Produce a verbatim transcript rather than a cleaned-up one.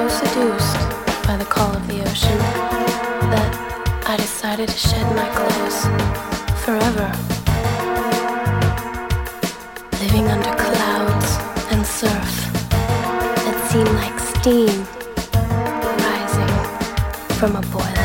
seduced by the call of the ocean that I decided to shed my clothes forever. Living under clouds and surf that seem like steam rising from a boiler.